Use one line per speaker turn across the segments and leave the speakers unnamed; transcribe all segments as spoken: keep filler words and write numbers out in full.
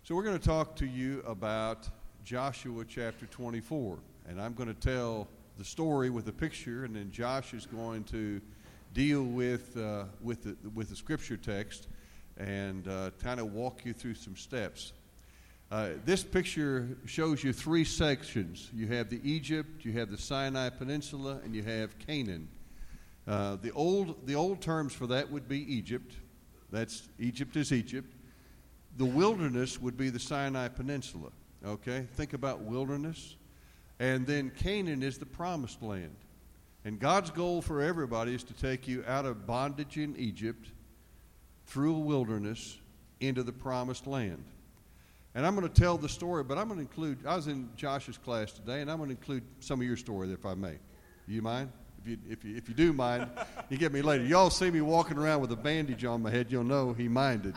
So we're going to talk to you about Joshua chapter twenty-four, and I'm going to tell the story with a picture, and then Josh is going to deal with uh, with the with the scripture text and uh, kind of walk you through some steps. Uh, this picture shows you three sections. You have the Egypt, you have the Sinai Peninsula, and you have Canaan. Uh, the old the old terms for that would be Egypt. That's Egypt is Egypt. The wilderness would be the Sinai Peninsula. Okay, think about wilderness. And then Canaan is the promised land. And God's goal for everybody is to take you out of bondage in Egypt, through a wilderness, into the promised land. And I'm going to tell the story, but I'm going to include, I was in Josh's class today, and I'm going to include some of your story, if I may. You mind? If you, if you, if you do mind, you get me later. Y'all see me walking around with a bandage on my head, you'll know he minded.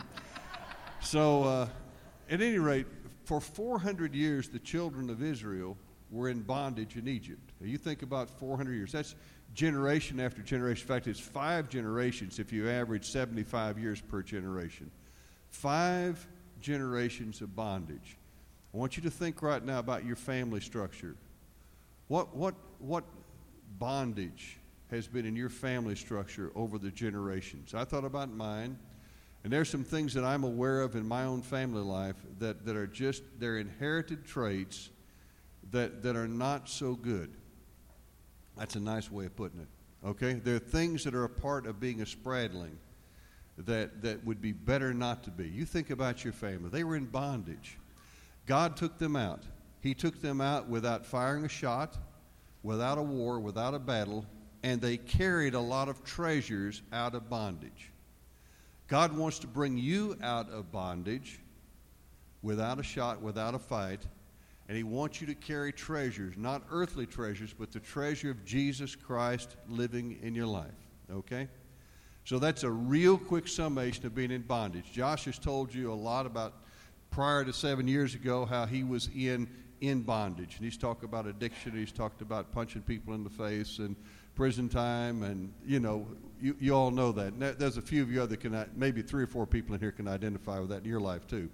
So, uh, at any rate, for four hundred years, the children of Israel were in bondage in Egypt. Now, you think about four hundred years. That's generation after generation. In fact, it's five generations if you average seventy-five years per generation. Five generations of bondage. I want you to think right now about your family structure. What, what, what bondage has been in your family structure over the generations? I thought about mine. And there's some things that I'm aware of in my own family life that, that are just, they're inherited traits that, that are not so good. That's a nice way of putting it, okay? There are things that are a part of being a Spradling that, that would be better not to be. You think about your family. They were in bondage. God took them out. He took them out without firing a shot, without a war, without a battle, and they carried a lot of treasures out of bondage. God wants to bring you out of bondage without a shot, without a fight, and he wants you to carry treasures, not earthly treasures, but the treasure of Jesus Christ living in your life, okay? So that's a real quick summation of being in bondage. Josh has told you a lot about prior to seven years ago how he was in, in bondage, and he's talked about addiction, he's talked about punching people in the face and prison time, and, you know, you, you all know that. And there's a few of you other can, maybe three or four people in here can identify with that in your life too.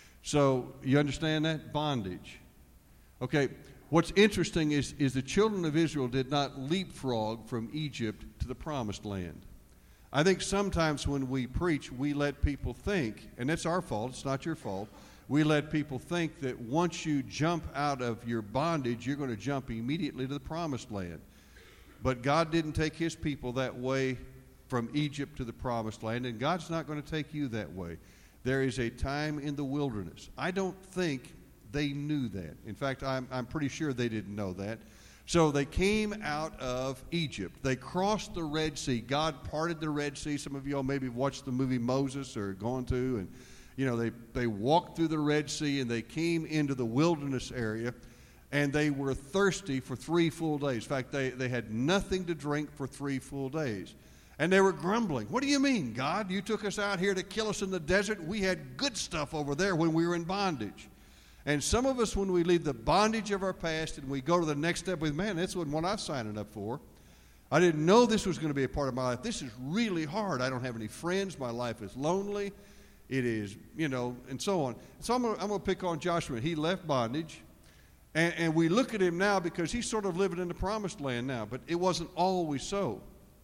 So you understand that? Bondage. Okay, what's interesting is, is the children of Israel did not leapfrog from Egypt to the promised land. I think sometimes when we preach, we let people think, and it's our fault, it's not your fault, we let people think that once you jump out of your bondage, you're going to jump immediately to the promised land. But God didn't take his people that way from Egypt to the promised land, and God's not going to take you that way. There is a time in the wilderness. I don't think they knew that. In fact, I'm, I'm pretty sure they didn't know that. So they came out of Egypt. They crossed the Red Sea. God parted the Red Sea. Some of you all maybe watched the movie Moses or going to, and you know, they, they walked through the Red Sea and they came into the wilderness area. And they were thirsty for three full days. In fact, they, they had nothing to drink for three full days. And they were grumbling. What do you mean, God? You took us out here to kill us in the desert? We had good stuff over there when we were in bondage. And some of us, when we leave the bondage of our past and we go to the next step with, man, this wasn't what I was signing up for. I didn't know this was going to be a part of my life. This is really hard. I don't have any friends. My life is lonely. It is, you know, and so on. So I'm going to, I'm going to pick on Joshua. He left bondage. And, and we look at him now because he's sort of living in the promised land now, but it wasn't always so.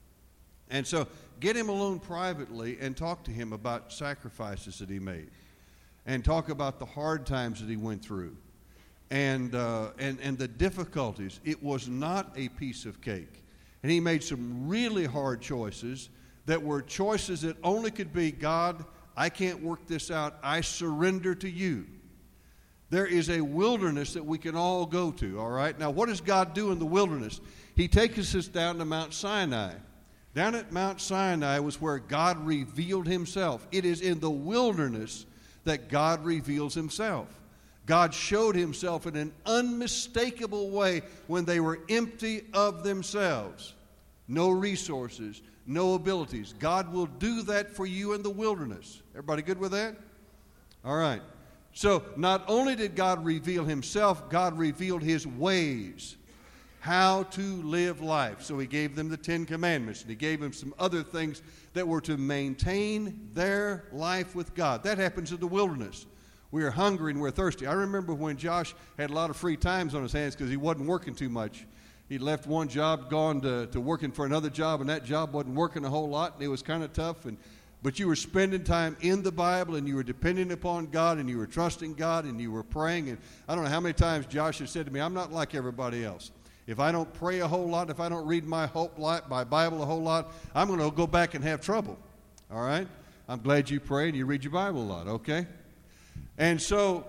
And so get him alone privately and talk to him about sacrifices that he made, and talk about the hard times that he went through, and uh, and and the difficulties. It was not a piece of cake, and he made some really hard choices that were choices that only could be, God, I can't work this out. I surrender to you. There is a wilderness that we can all go to, all right? Now, what does God do in the wilderness? He takes us down to Mount Sinai. Down at Mount Sinai was where God revealed himself. It is in the wilderness that God reveals himself. God showed himself in an unmistakable way when they were empty of themselves. No resources, no abilities. God will do that for you in the wilderness. Everybody good with that? All right. So not only did God reveal himself, God revealed his ways, how to live life. So he gave them the Ten Commandments, and he gave them some other things that were to maintain their life with God. That happens in the wilderness. We were hungry and we were thirsty. I remember when Josh had a lot of free times on his hands because he wasn't working too much. He'd left one job, gone to, to working for another job, and that job wasn't working a whole lot, and it was kind of tough. And but you were spending time in the Bible, and you were depending upon God, and you were trusting God, and you were praying. And I don't know how many times Josh has said to me, I'm not like everybody else. If I don't pray a whole lot, if I don't read my, whole lot, my Bible a whole lot, I'm going to go back and have trouble. All right? I'm glad you pray and you read your Bible a lot, okay? And so,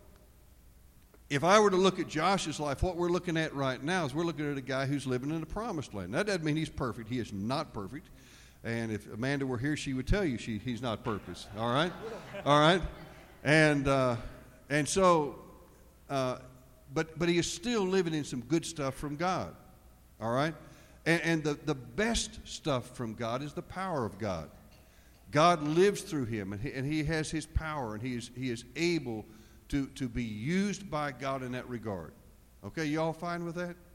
if I were to look at Josh's life, what we're looking at right now is we're looking at a guy who's living in the promised land. That doesn't mean he's perfect. He is not perfect. And if Amanda were here, she would tell you she, he's not perfect. All right? All right? And uh, and so, uh, but but he is still living in some good stuff from God. All right? And, and the, the best stuff from God is the power of God. God lives through him, and he, and he has his power, and he is he is able to, to be used by God in that regard. Okay, you all fine with that?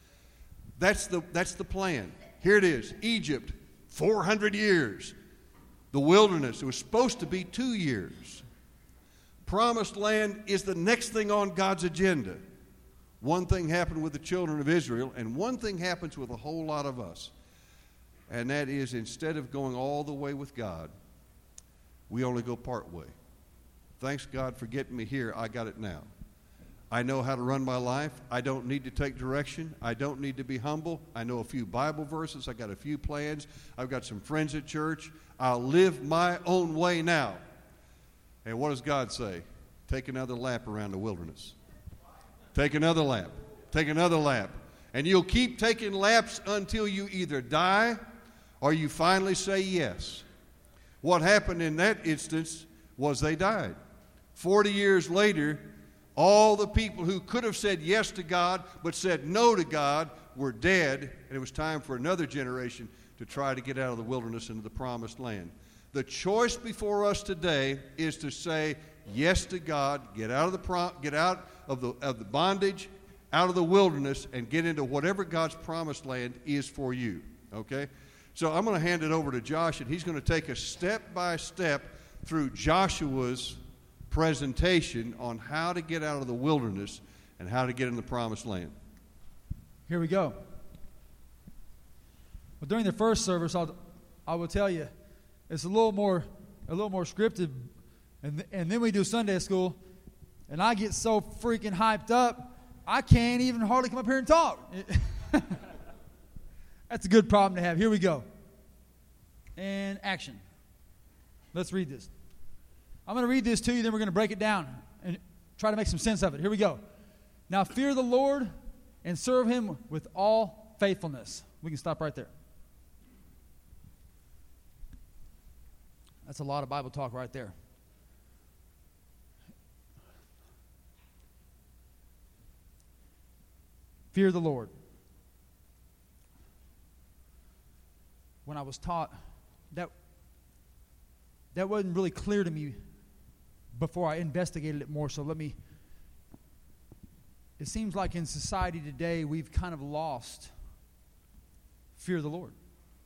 That's the that's the plan. Here it is. Egypt, four hundred years. The wilderness, it was supposed to be two years. Promised land is the next thing on God's agenda. One thing happened with the children of Israel, and one thing happens with a whole lot of us. And that is, instead of going all the way with God, we only go part way. Thanks God for getting me here. I got it now. I know how to run my life. I don't need to take direction. I don't need to be humble. I know a few Bible verses. I got a few plans. I've got some friends at church. I'll live my own way now. And what does God say? Take another lap around the wilderness. Take another lap. Take another lap. And you'll keep taking laps until you either die or you finally say yes. What happened in that instance was they died. Forty years later, all the people who could have said yes to God but said no to God were dead, and it was time for another generation to try to get out of the wilderness into the promised land. The choice before us today is to say yes to God, get out of the pro- get out of the of the bondage, out of the wilderness, and get into whatever God's promised land is for you. Okay? So I'm going to hand it over to Josh, and he's going to take us step by step through Joshua's presentation on how to get out of the wilderness and how to get in the promised land.
Here we go. Well, during the first service, I'll, I will tell you, it's a little more, a little more scripted, and th- and then we do Sunday school, and I get so freaking hyped up, I can't even hardly come up here and talk. That's a good problem to have. Here we go. And action. Let's read this. I'm going to read this to you, then we're going to break it down and try to make some sense of it. Here we go. Now fear the Lord and serve him with all faithfulness. We can stop right there. That's a lot of Bible talk right there. Fear the Lord. When I was taught, that that wasn't really clear to me before I investigated it more. So let me, it seems like in society today we've kind of lost fear of the Lord.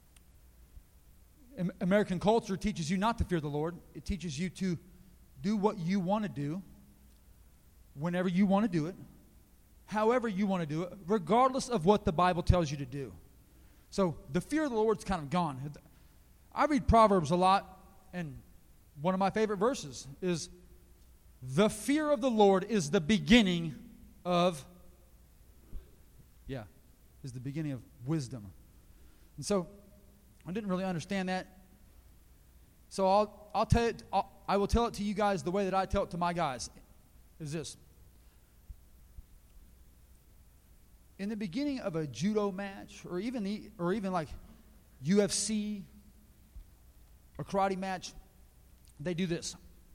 American culture teaches you not to fear the Lord. It teaches you to do what you want to do, whenever you want to do it, however you want to do it, regardless of what the Bible tells you to do. So the fear of the Lord's kind of gone. I read Proverbs a lot, and one of my favorite verses is, the fear of the Lord is the beginning of, yeah, is the beginning of wisdom. And so I didn't really understand that. So I'll I'll tell it. I'll, I will tell it to you guys the way that I tell it to my guys. Is this: in the beginning of a judo match, or even the, or even like U F C or karate match, they do this.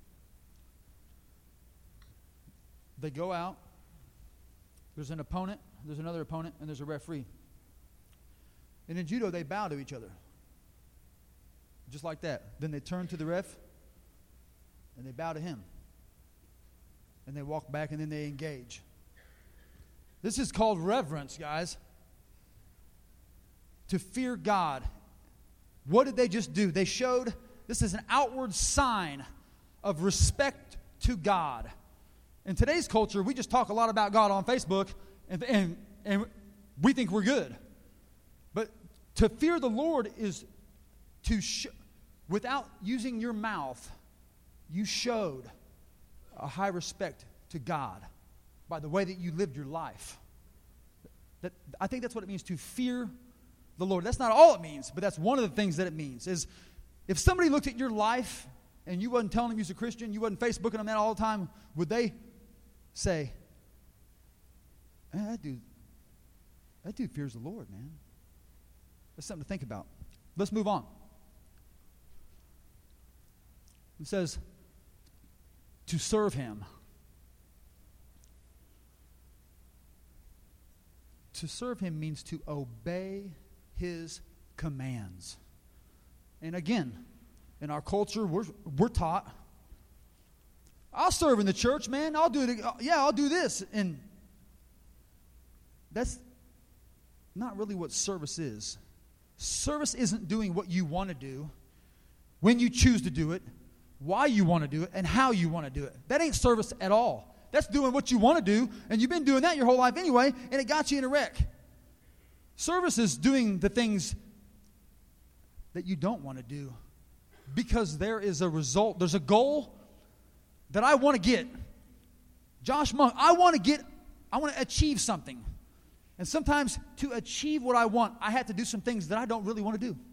They go out. There's an opponent. There's another opponent, and there's a referee. And in judo, they bow to each other. Just like that. Then they turn to the ref, and they bow to him. And they walk back, and then they engage. This is called reverence, guys. To fear God. What did they just do? They showed, this is an outward sign of respect to God. In today's culture, we just talk a lot about God on Facebook, and, and, and we think we're good. But to fear the Lord is to, sh- without using your mouth, you showed a high respect to God by the way that you lived your life. That, I think that's what it means to fear the Lord. That's not all it means, but that's one of the things that it means. Is if somebody looked at your life and you wasn't telling them you was a Christian, you wasn't Facebooking them that all the time, would they say, man, that dude, that dude fears the Lord, man? That's something to think about. Let's move on. It says, to serve him. To serve him means to obey his commands. And again, in our culture, we're, we're taught, I'll serve in the church, man. I'll do it. Yeah, I'll do this. And that's not really what service is. Service isn't doing what you want to do, when you choose to do it, why you want to do it, and how you want to do it. That ain't service at all. That's doing what you want to do, and you've been doing that your whole life anyway, and it got you in a wreck. Service is doing the things that you don't want to do because there is a result. There's a goal that I want to get. Josh Monk, I want to get, I want to achieve something. And sometimes to achieve what I want, I have to do some things that I don't really want to do.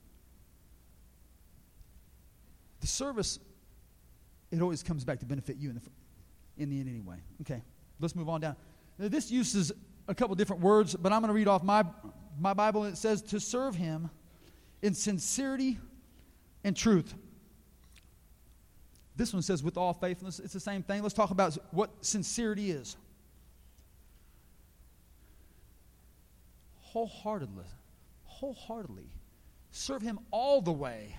The service, it always comes back to benefit you in the, in the end anyway. Okay, let's move on down. Now, this uses a couple different words, but I'm going to read off my, my Bible, and it says, to serve him in sincerity and truth. This one says, with all faithfulness. It's the same thing. Let's talk about what sincerity is. Wholeheartedly, wholeheartedly, serve him all the way.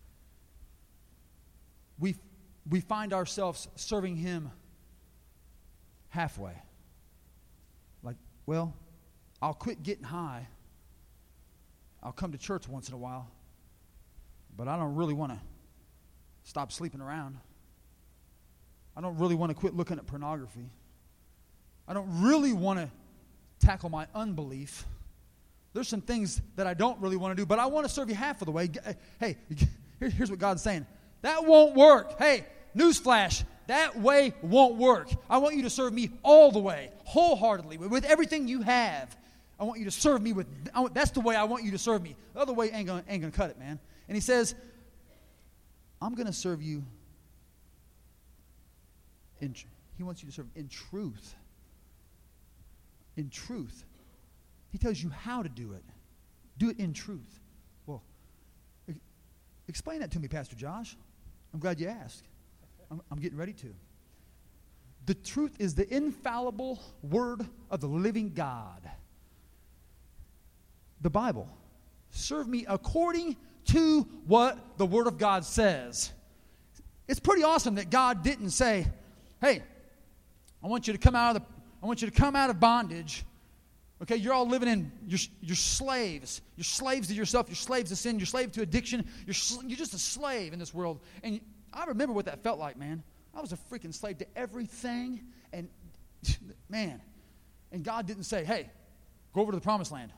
We, we find ourselves serving him halfway. Like, well, I'll quit getting high. I'll come to church once in a while. But I don't really want to stop sleeping around. I don't really want to quit looking at pornography. I don't really want to tackle my unbelief. There's some things that I don't really want to do, but I want to serve you half of the way. Hey, here's what God's saying. That won't work. Hey, newsflash, that way won't work. I want you to serve me all the way, wholeheartedly, with everything you have. I want you to serve me with, I want, that's the way I want you to serve me. The other way ain't gonna, ain't gonna cut it, man. And he says, I'm going to serve you in, he wants you to serve in truth. In truth. He tells you how to do it. Do it in truth. Well, e- explain that to me, Pastor Josh. I'm glad you asked. I'm, I'm getting ready to. The truth is the infallible word of the living God. The Bible. Serve me according to what the Word of God says. It's pretty awesome that God didn't say, hey, I want you to come out of the, I want you to come out of bondage. Okay, you're all living in, you're, you're slaves. You're slaves to yourself. You're slaves to sin. You're slaves to addiction. You're, you're just a slave in this world. And I remember what that felt like, man. I was a freaking slave to everything. And, man, and God didn't say, hey, go over to the promised land.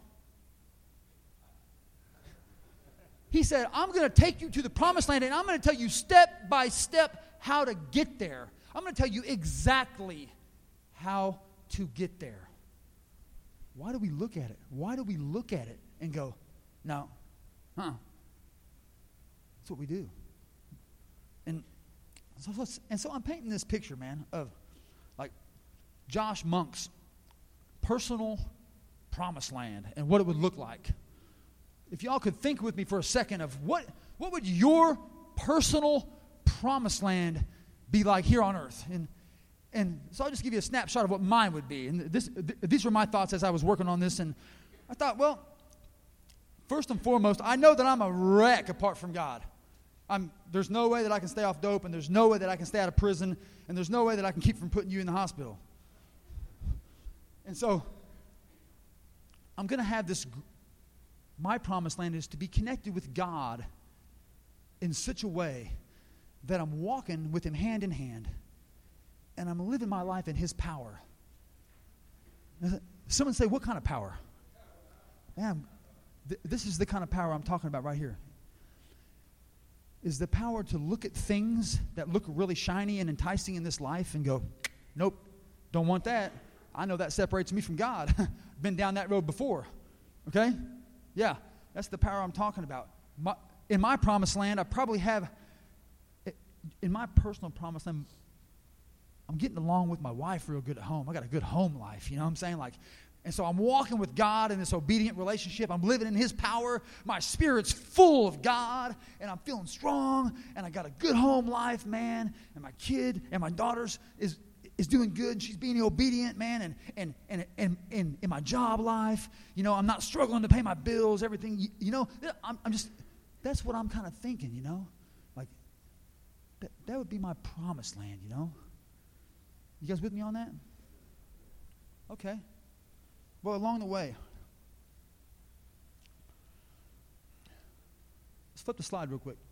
He said, I'm going to take you to the promised land, and I'm going to tell you step by step how to get there. I'm going to tell you exactly how to get there. Why do we look at it? Why do we look at it and go, no, huh? That's what we do. And so, and so I'm painting this picture, man, of like Josh Monk's personal promised land and what it would look like. If y'all could think with me for a second of what, what would your personal promised land be like here on earth? And and so I'll just give you a snapshot of what mine would be. And this th- these were my thoughts as I was working on this. And I thought, well, first and foremost, I know that I'm a wreck apart from God. I'm, there's no way that I can stay off dope, and there's no way that I can stay out of prison, and there's no way that I can keep from putting you in the hospital. And so I'm going to have this... My promised land is to be connected with God in such a way that I'm walking with him hand in hand. and I'm living my life in His power. Someone say, what kind of power? Man, th- this is the kind of power I'm talking about right here. Is the power to look at things that look really shiny and enticing in this life and go, nope, don't want that. I know that separates me from God. Been down that road before. Okay? Yeah, that's the power I'm talking about. My, in my promised land, I probably have, in my personal promised land, I'm getting along with my wife real good at home. I got a good home life, you know what I'm saying? Like, and so I'm walking with God in this obedient relationship. I'm living in His power. My spirit's full of God, and I'm feeling strong, and I got a good home life, man. And my kid and my daughter's is is doing good. She's being obedient, man, and and and and, and in my job life, you know, I'm not struggling to pay my bills, everything. You, you know, I'm, I'm just, that's what I'm kind of thinking, you know? Like, that, that would be my promised land, you know? You guys with me on that? Okay. Well, along the way, let's flip the slide real quick.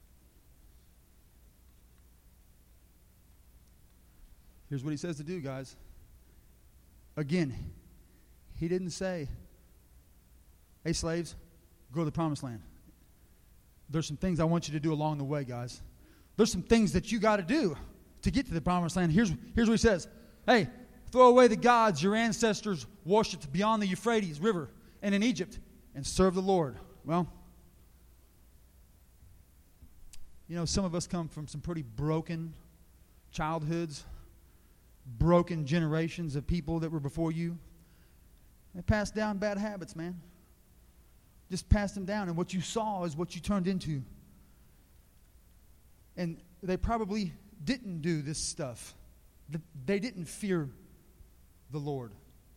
Here's what He says to do, guys. Again, He didn't say, hey, slaves, go to the promised land. There's some things I want you to do along the way, guys. There's some things that you got to do to get to the promised land. Here's, here's what He says. Hey, throw away the gods your ancestors worshipped beyond the Euphrates River and in Egypt, and serve the Lord. Well, you know, some of us come from some pretty broken childhoods, broken generations of people that were before you. They passed down bad habits, man. Just passed them down, and what you saw is what you turned into. And they probably didn't do this stuff. They didn't fear the Lord.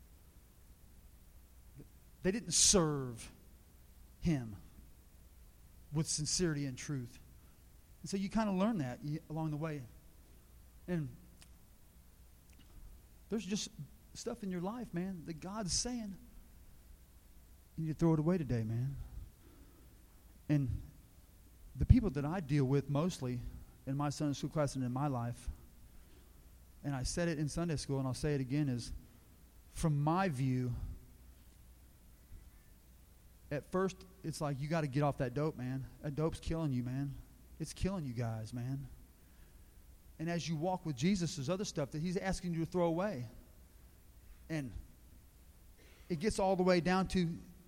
They didn't serve Him with sincerity and truth. And so you kind of learn that along the way. And there's just stuff in your life, man, that God's saying, you need to throw it away today, man. And the people that I deal with mostly in my Sunday school class and in my life, and I said it in Sunday school and I'll say it again, is from my view, at first it's like you got to get off that dope, man. That dope's killing you, man. It's killing you guys, man. And as you walk with Jesus, there's other stuff that He's asking you to throw away. And it gets all the way down to,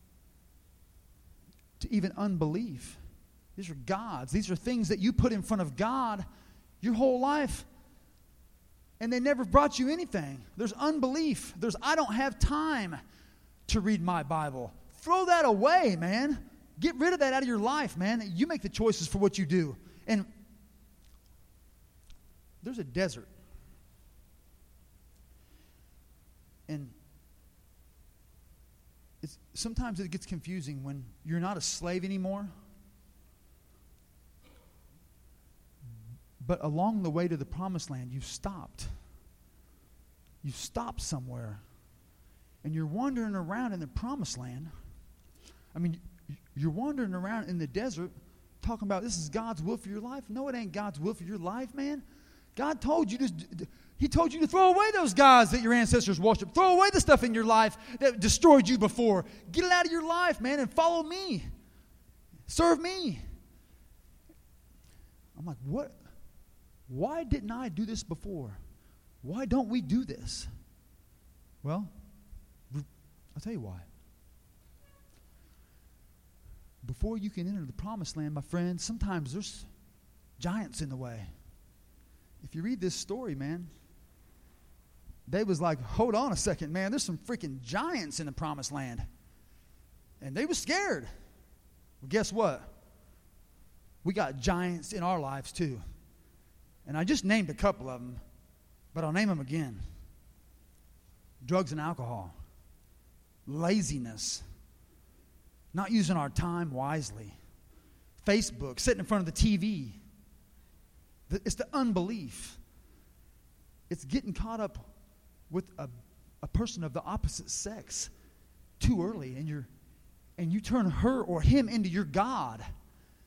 to even unbelief. These are gods. These are things that you put in front of God your whole life. And they never brought you anything. There's unbelief. There's, I don't have time to read my Bible. Throw that away, man. Get rid of that out of your life, man. You make the choices for what you do. And there's a desert. And it's, sometimes it gets confusing when you're not a slave anymore. But along the way to the promised land, you've stopped. You've stopped somewhere. And you're wandering around in the promised land. I mean, you're wandering around in the desert talking about this is God's will for your life. No, it ain't God's will for your life, man. God told you to, He told you to throw away those gods that your ancestors worshiped. Throw away the stuff in your life that destroyed you before. Get it out of your life, man, and follow me. Serve me. I'm like, what? Why didn't I do this before? Why don't we do this? Well, I'll tell you why. Before you can enter the promised land, my friend, sometimes there's giants in the way. If you read this story, man, they was like, hold on a second, man, there's some freaking giants in the promised land. And they was scared. Well, guess what? We got giants in our lives too. And I just named a couple of them, but I'll name them again. Drugs and alcohol. Laziness. Not using our time wisely. Facebook, sitting in front of the T V. It's the unbelief. It's getting caught up with a, a person of the opposite sex too early, and you're and you turn her or him into your God.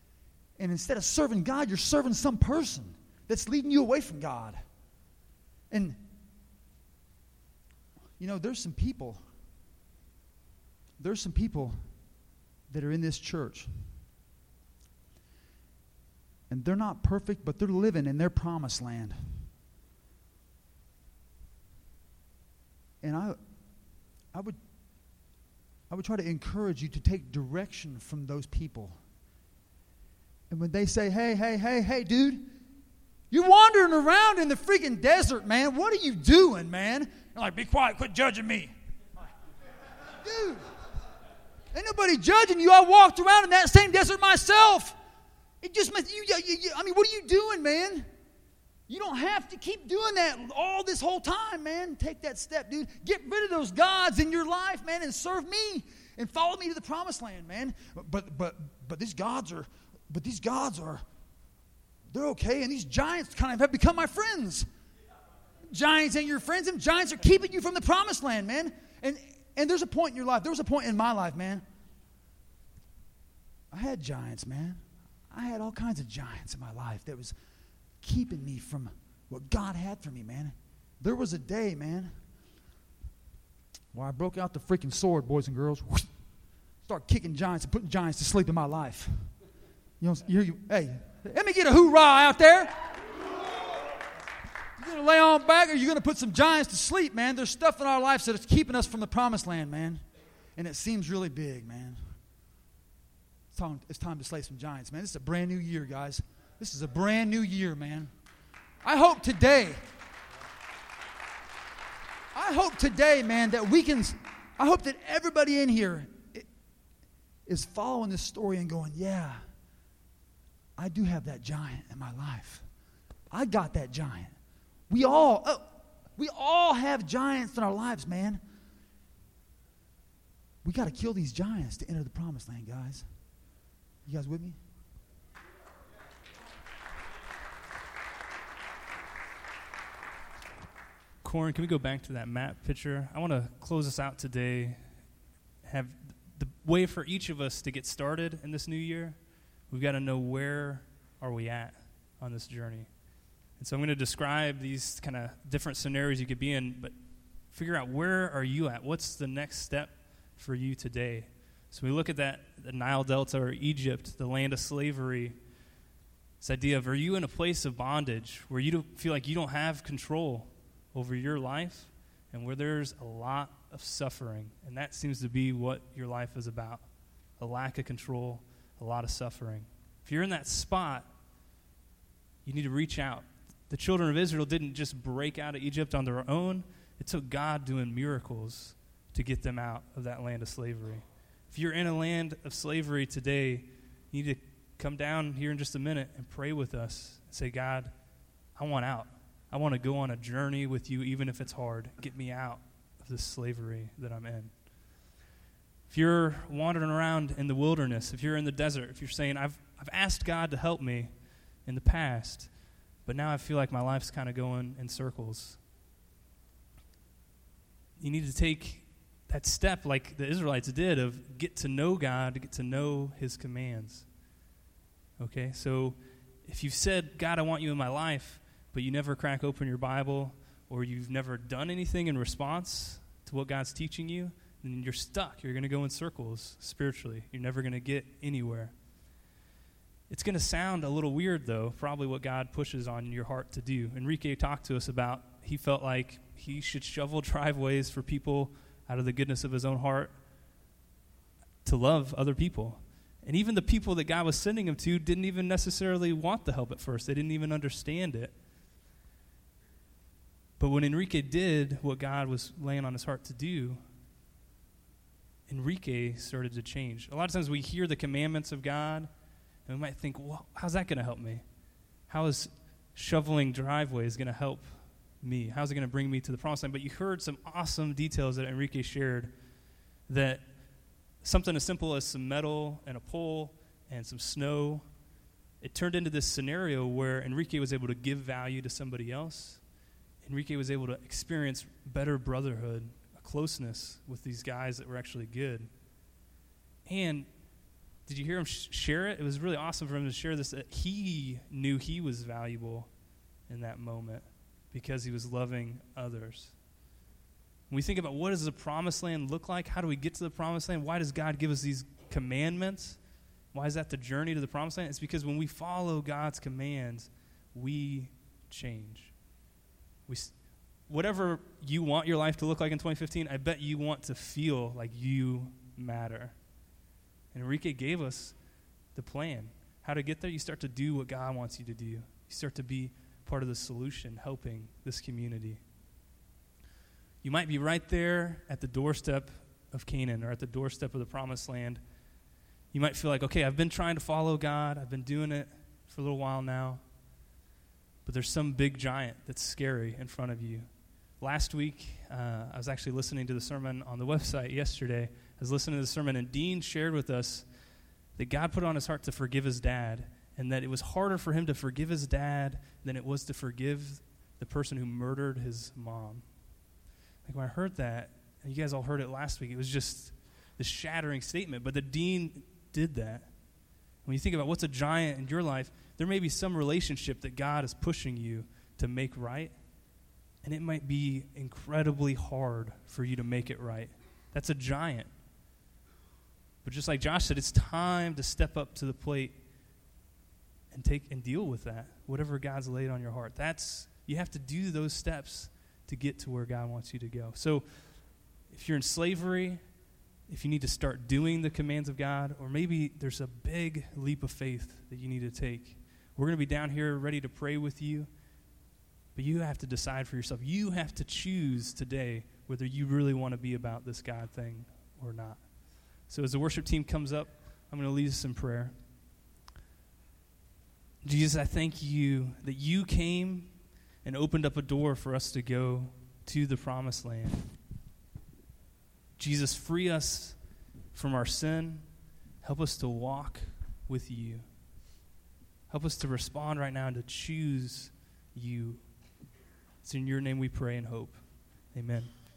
And instead of serving God, you're serving some person that's leading you away from God. And And, you know, there's some people, there's some people that are in this church. And they're not perfect, but they're living in their promised land. And I I would I would try to encourage you to take direction from those people. And when they say, hey, hey, hey, hey, dude, you're wandering around in the freaking desert, man. What are you doing, man? You're like, be quiet, quit judging me. Dude, ain't nobody judging you. I walked around in that same desert myself. It just meant you, you, you, I mean, what are you doing, man? You don't have to keep doing that all this whole time, man. Take that step, dude. Get rid of those gods in your life, man, and serve me and follow me to the promised land, man. But but but these gods are, but these gods are, they're okay, and these giants kind of have become my friends. Giants ain't your friends. Them giants are keeping you from the promised land, man. And and there's a point in your life. There was a point in my life, man. I had giants, man. I had all kinds of giants in my life that was keeping me from what God had for me, man. There was a day, man, where I broke out the freaking sword, boys and girls. Start kicking giants and putting giants to sleep in my life. You know, you, you, hey, let me get a hoorah out there. You going to lay on back, or you going to put some giants to sleep, man? There's stuff in our lives that is keeping us from the promised land, man. And it seems really big, man. It's time, it's time to slay some giants, man. This is a brand new year, guys. This is a brand new year, man. I hope today, I hope today, man, that we can, I hope that everybody in here is following this story and going, yeah, I do have that giant in my life. I got that giant. We all, oh, we all have giants in our lives, man. We got to kill these giants to enter the promised land, guys. You guys with me?
Corin, can we go back to that map picture? I want to close us out today. Have the way for each of us to get started in this new year. We've got to know, where are we at on this journey? And so I'm going to describe these kind of different scenarios you could be in, but figure out, where are you at? What's the next step for you today? So we look at that, the Nile Delta or Egypt, the land of slavery. This idea of, are you in a place of bondage where you don't feel like you don't have control over your life, and where there's a lot of suffering? And that seems to be what your life is about, a lack of control, a lot of suffering. If you're in that spot, you need to reach out. The children of Israel didn't just break out of Egypt on their own. It took God doing miracles to get them out of that land of slavery. If you're in a land of slavery today, you need to come down here in just a minute and pray with us and say, God, I want out. I want to go on a journey with you, even if it's hard. Get me out of this slavery that I'm in. If you're wandering around in the wilderness, if you're in the desert, if you're saying, I've I've asked God to help me in the past, but now I feel like my life's kind of going in circles. You need to take that step like the Israelites did of get to know God, get to know his commands. Okay, so if you've said, God, I want you in my life, but you never crack open your Bible, or you've never done anything in response to what God's teaching you, then you're stuck. You're going to go in circles spiritually. You're never going to get anywhere. It's going to sound a little weird, though, probably what God pushes on your heart to do. Enrique talked to us about he felt like he should shovel driveways for people out of the goodness of his own heart to love other people. And even the people that God was sending him to didn't even necessarily want the help at first. They didn't even understand it. But when Enrique did what God was laying on his heart to do, Enrique started to change. A lot of times we hear the commandments of God, and we might think, well, how's that going to help me? How is shoveling driveways going to help me? How's it going to bring me to the promised land? But you heard some awesome details that Enrique shared, that something as simple as some metal and a pole and some snow, it turned into this scenario where Enrique was able to give value to somebody else. Enrique was able to experience better brotherhood, a closeness with these guys that were actually good. And did you hear him sh- share it? It was really awesome for him to share this, that he knew he was valuable in that moment. because he was loving others. When we think about what does the promised land look like, how do we get to the promised land, why does God give us these commandments? Why is that the journey to the promised land? It's because when we follow God's commands, we change. We, whatever you want your life to look like in twenty fifteen, I bet you want to feel like you matter. And Enrique gave us the plan. How to get there? You start to do what God wants you to do. You start to be part of the solution, helping this community. You might be right there at the doorstep of Canaan or at the doorstep of the promised land. You might feel like, okay, I've been trying to follow God. I've been doing it for a little while now. But there's some big giant that's scary in front of you. Last week, uh, I was actually listening to the sermon on the website yesterday. I was listening to the sermon, and Dean shared with us that God put on his heart to forgive his dad, and that it was harder for him to forgive his dad than it was to forgive the person who murdered his mom. Like when I heard that, and you guys all heard it last week, it was just this shattering statement. But the Dean did that. When you think about what's a giant in your life, there may be some relationship that God is pushing you to make right, and it might be incredibly hard for you to make it right. That's a giant. But just like Josh said, it's time to step up to the plate and take and deal with that, whatever God's laid on your heart. That's you have to do those steps to get to where God wants you to go. So if you're in slavery, if you need to start doing the commands of God, or maybe there's a big leap of faith that you need to take, we're going to be down here ready to pray with you, but you have to decide for yourself. You have to choose today whether you really want to be about this God thing or not. So as the worship team comes up, I'm going to lead us in prayer. Jesus, I thank you that you came and opened up a door for us to go to the promised land. Jesus, free us from our sin. Help us to walk with you. Help us to respond right now and to choose you. It's in your name we pray and hope. Amen.